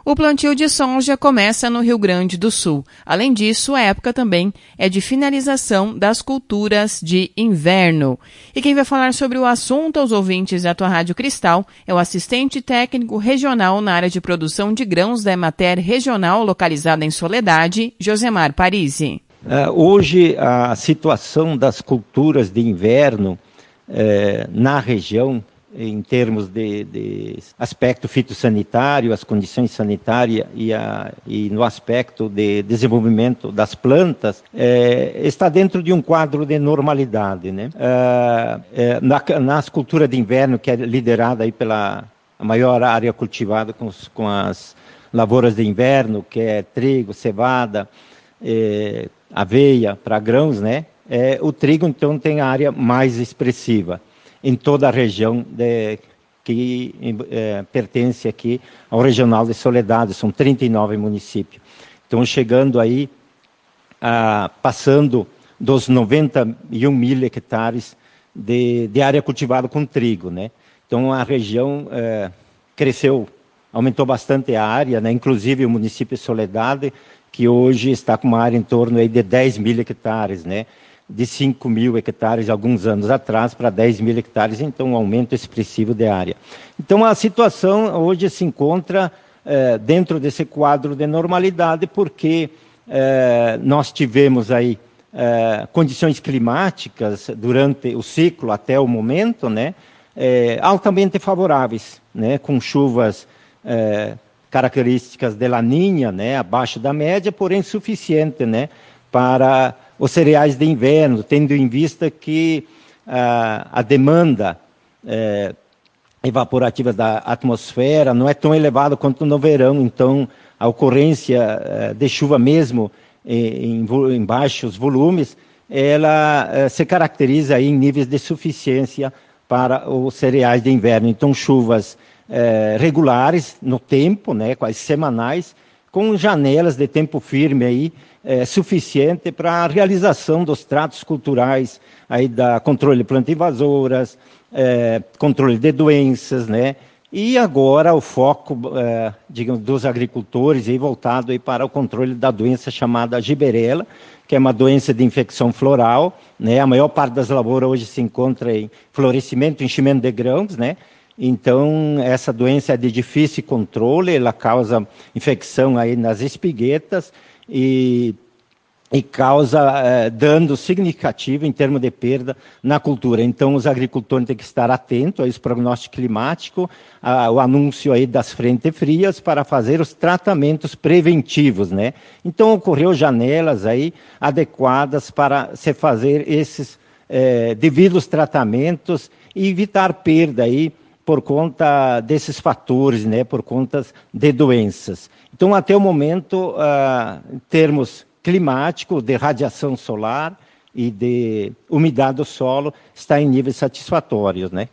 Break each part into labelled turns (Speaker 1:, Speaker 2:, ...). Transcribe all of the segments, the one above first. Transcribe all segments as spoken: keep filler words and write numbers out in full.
Speaker 1: O plantio de soja começa no Rio Grande do Sul. Além disso, a época também é de finalização das culturas de inverno. E quem vai falar sobre o assunto aos ouvintes da tua Rádio Cristal é o assistente técnico regional na área de produção de grãos da Emater Regional, localizada em Soledade, Josemar Parisi.
Speaker 2: Uh, hoje, a situação das culturas de inverno uh, na região, em termos de, de aspecto fitossanitário, as condições sanitárias e, a, e no aspecto de desenvolvimento das plantas, é, está dentro de um quadro de normalidade, né? É, é, na, nas culturas de inverno, que é liderada aí pela a maior área cultivada com, os, com as lavouras de inverno, que é trigo, cevada, é, aveia para grãos, né? É, o trigo, então, tem a área mais expressiva em toda a região de, que é, pertence aqui ao Regional de Soledade, são trinta e nove municípios. Então, chegando aí, a, passando dos noventa e um mil hectares de, de área cultivada com trigo, né? Então, a região é, cresceu, aumentou bastante a área, né? Inclusive o município de Soledade, que hoje está com uma área em torno aí de dez mil hectares, né? De cinco mil hectares alguns anos atrás para dez mil hectares, então um aumento expressivo de área. Então a situação hoje se encontra eh, dentro desse quadro de normalidade, porque eh, nós tivemos aí eh, condições climáticas durante o ciclo até o momento, né, eh, altamente favoráveis, né, com chuvas eh, características de laninha, né, abaixo da média, porém suficiente, né, para os cereais de inverno, tendo em vista que ah, a demanda eh, evaporativa da atmosfera não é tão elevada quanto no verão, então a ocorrência eh, de chuva mesmo em, em, em baixos volumes, ela eh, se caracteriza aí em níveis de suficiência para os cereais de inverno. Então chuvas eh, regulares no tempo, né, quase semanais, com janelas de tempo firme aí, é, suficiente para a realização dos tratos culturais, aí da controle de plantas invasoras, é, controle de doenças, né? E agora o foco, é, digamos, dos agricultores aí voltado aí para o controle da doença chamada giberela, que é uma doença de infecção floral, né? A maior parte das lavouras hoje se encontra em florescimento, enchimento de grãos, né? Então, essa doença é de difícil controle, ela causa infecção aí nas espiguetas e, e causa eh, dano significativo em termos de perda na cultura. Então, os agricultores têm que estar atentos a esse prognóstico climático, a, o anúncio aí das frentes frias para fazer os tratamentos preventivos, né? Então, ocorreu janelas aí adequadas para se fazer esses eh, devidos tratamentos e evitar perda aí por conta desses fatores, né, por conta de doenças. Então, até o momento, uh, em termos climáticos, de radiação solar e de umidade do solo, está em níveis satisfatórios, né?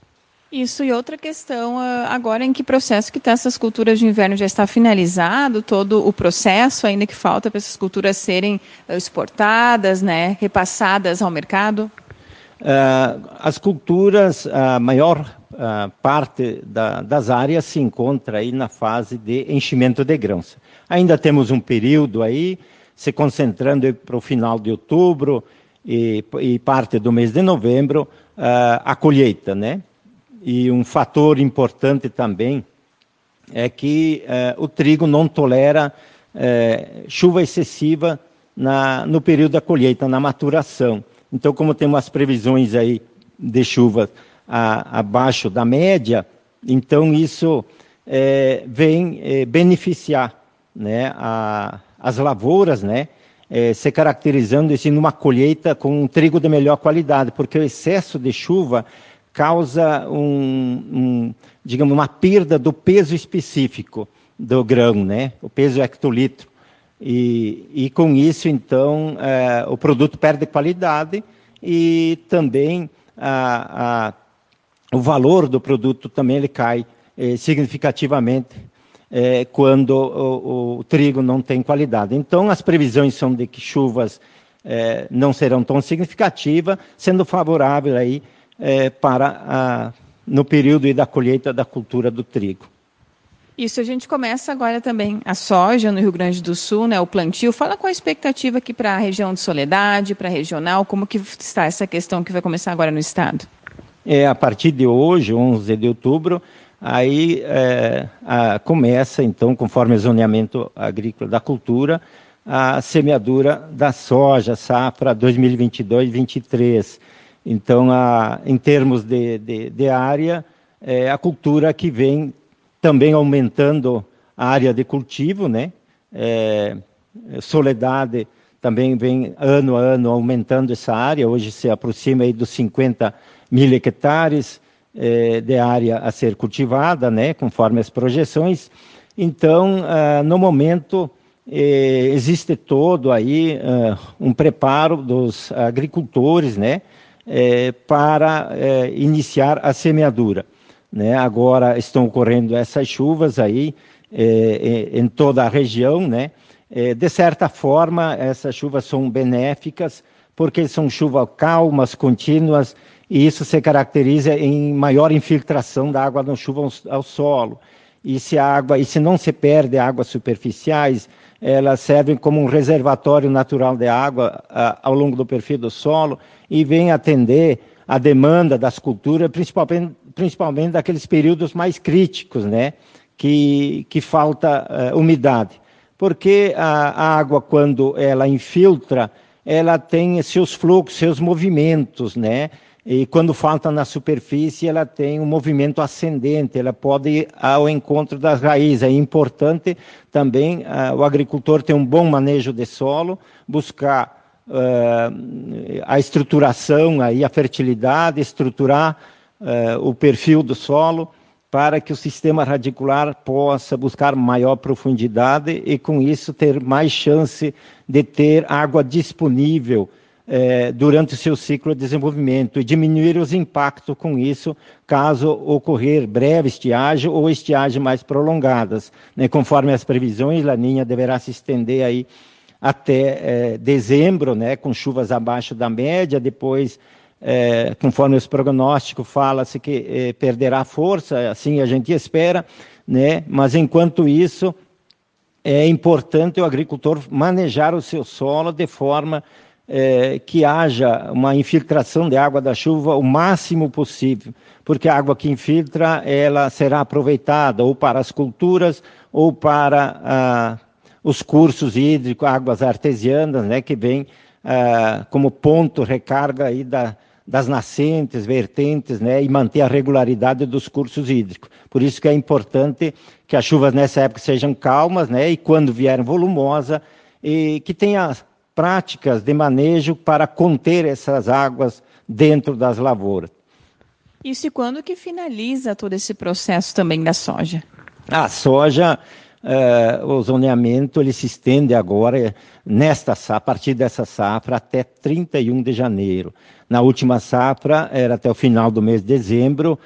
Speaker 1: Isso, e outra questão, agora em que processo que está essas culturas de inverno? Já está finalizado todo o processo, ainda que falta para essas culturas serem exportadas, né, repassadas ao mercado?
Speaker 2: Uh, as culturas, a maior uh, parte da, das áreas se encontra aí na fase de enchimento de grãos. Ainda temos um período aí, se concentrando para o final de outubro e, e parte do mês de novembro, uh, a colheita, né? E um fator importante também é que uh, o trigo não tolera uh, chuva excessiva na, no período da colheita, na maturação. Então, como tem umas previsões aí de chuva a, abaixo da média, então isso é, vem é, beneficiar, né, a, as lavouras, né, é, se caracterizando assim, numa colheita com um trigo de melhor qualidade, porque o excesso de chuva causa um, um, digamos, uma perda do peso específico do grão, né, o peso hectolitro. E, e com isso, então, é, o produto perde qualidade e também a, a, o valor do produto também ele cai é, significativamente é, quando o, o trigo não tem qualidade. Então, as previsões são de que chuvas é, não serão tão significativas, sendo favorável aí, é, para a, no período da colheita da cultura do trigo.
Speaker 1: Isso, a gente começa agora também a soja no Rio Grande do Sul, né, o plantio. Fala qual a expectativa aqui para a região de Soledade, para a regional, como que está essa questão que vai começar agora no estado?
Speaker 2: É, a partir de hoje, onze de outubro, aí é, a, começa, então, conforme o zoneamento agrícola da cultura, a semeadura da soja, safra dois mil e vinte e dois, dois mil e vinte e três. Então, a, em termos de, de, de área, é a cultura que vem também aumentando a área de cultivo, né? É, Soledade também vem ano a ano aumentando essa área, hoje se aproxima aí dos cinquenta mil hectares é, de área a ser cultivada, né? Conforme as projeções. Então, ah, no momento, eh, existe todo aí ah, um preparo dos agricultores, né? Eh, para eh, iniciar a semeadura. Né? Agora estão ocorrendo essas chuvas aí eh, em toda a região, né? Eh, de certa forma, essas chuvas são benéficas, porque são chuvas calmas, contínuas, e isso se caracteriza em maior infiltração da água na chuva ao, ao solo. E se a água, e se não se perde águas superficiais, elas servem como um reservatório natural de água a, ao longo do perfil do solo e vem atender a demanda das culturas, principalmente, principalmente daqueles períodos mais críticos, né, que, que falta uh, umidade. Porque a, a água, quando ela infiltra, ela tem seus fluxos, seus movimentos, né, e quando falta na superfície, ela tem um movimento ascendente, ela pode ir ao encontro das raízes. É importante também uh, o agricultor ter um bom manejo de solo, buscar Uh, a estruturação, aí, a fertilidade, estruturar uh, o perfil do solo para que o sistema radicular possa buscar maior profundidade e, com isso, ter mais chance de ter água disponível uh, durante o seu ciclo de desenvolvimento e diminuir os impactos com isso, caso ocorrer breve estiagem ou estiagem mais prolongadas. Né? Conforme as previsões, Laninha deverá se estender aí até eh, dezembro, né, com chuvas abaixo da média, depois, eh, conforme os prognósticos, fala-se que eh, perderá força, assim a gente espera, né, mas enquanto isso, é importante o agricultor manejar o seu solo de forma eh, que haja uma infiltração de água da chuva o máximo possível, porque a água que infiltra, ela será aproveitada ou para as culturas ou para a os cursos hídricos, águas artesianas, né, que vem ah, como ponto recarga aí da, das nascentes, vertentes, né, e manter a regularidade dos cursos hídricos. Por isso que é importante que as chuvas nessa época sejam calmas, né, e quando vierem volumosa, e que tenha práticas de manejo para conter essas águas dentro das lavouras.
Speaker 1: Isso, e quando que finaliza todo esse processo também da soja?
Speaker 2: A soja... Uh, o zoneamento ele se estende agora nesta a partir dessa safra até trinta e um de janeiro. Na última safra era até o final do mês de dezembro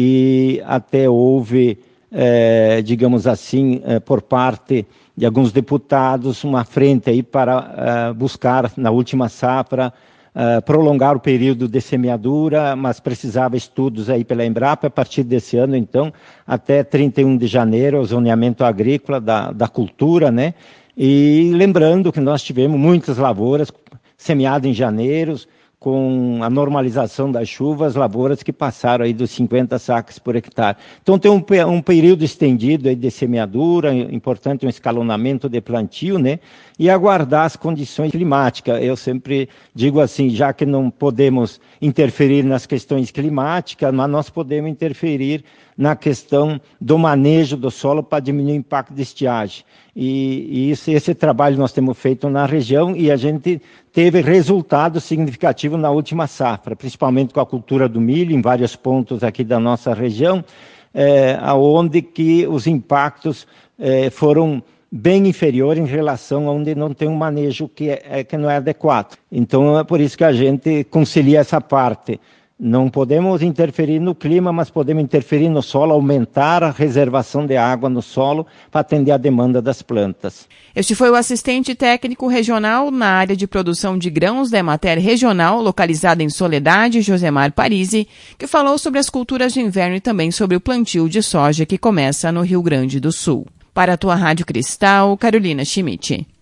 Speaker 2: e até houve, eh, digamos assim, eh, por parte de alguns deputados uma frente aí para uh, buscar na última safra Uh, prolongar o período de semeadura, mas precisava estudos aí pela Embrapa a partir desse ano, então, até trinta e um de janeiro, o zoneamento agrícola da, da cultura, né? E lembrando que nós tivemos muitas lavouras semeadas em janeiro, com a normalização das chuvas, lavouras que passaram aí dos cinquenta sacas por hectare. Então tem um, um período estendido aí de semeadura, importante um escalonamento de plantio, né? E aguardar as condições climáticas. Eu sempre digo assim, já que não podemos interferir nas questões climáticas, mas nós podemos interferir na questão do manejo do solo para diminuir o impacto de estiagem. E, e esse, esse trabalho nós temos feito na região e a gente teve resultados significativos na última safra, principalmente com a cultura do milho, em vários pontos aqui da nossa região, é, onde que os impactos é, foram bem inferiores em relação a onde não tem um manejo que, é, que não é adequado. Então é por isso que a gente concilia essa parte Não podemos interferir no clima, mas podemos interferir no solo, aumentar a reservação de água no solo para atender a demanda das plantas.
Speaker 1: Este foi o assistente técnico regional na área de produção de grãos da Emater Regional, localizada em Soledade, Josemar Parisi, que falou sobre as culturas de inverno e também sobre o plantio de soja que começa no Rio Grande do Sul. Para a tua Rádio Cristal, Carolina Schmidt.